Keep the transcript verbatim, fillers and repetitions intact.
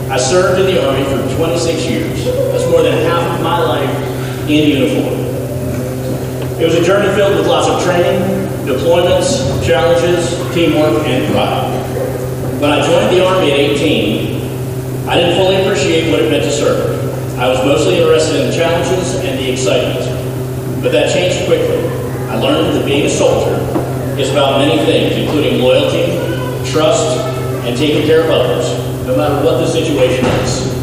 I served in the Army for twenty-six years. That's more than half of my life in uniform. It was a journey filled with lots of training, deployments, challenges, teamwork, and pride. When I joined the Army at eighteen, I didn't fully appreciate what it meant to serve. I was mostly interested in the challenges and the excitement. But that changed quickly. I learned that being a soldier is about many things, including loyalty, trust, and taking care of others, no matter what the situation is.